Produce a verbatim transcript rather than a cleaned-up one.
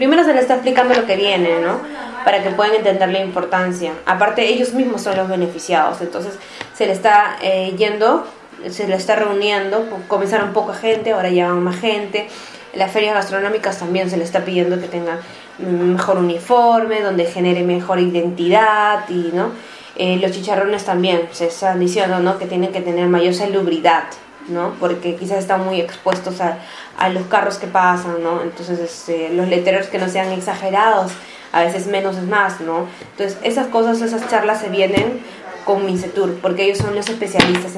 Primero se les está explicando lo que viene, ¿no? Para que puedan entender la importancia. Aparte, ellos mismos son los beneficiados, entonces se le está eh, yendo, se le está reuniendo, comenzaron poca gente, ahora ya van más gente. Las ferias gastronómicas también se le está pidiendo que tengan mejor uniforme, donde genere mejor identidad, y ¿no? Eh, los chicharrones también se están diciendo, ¿no? Que tienen que tener mayor salubridad, ¿no? Porque quizás están muy expuestos a, a los carros que pasan, ¿no? Entonces este, los letreros que no sean exagerados, a veces menos es más, ¿no? Entonces esas cosas, esas charlas se vienen con Mincetur, porque ellos son los especialistas en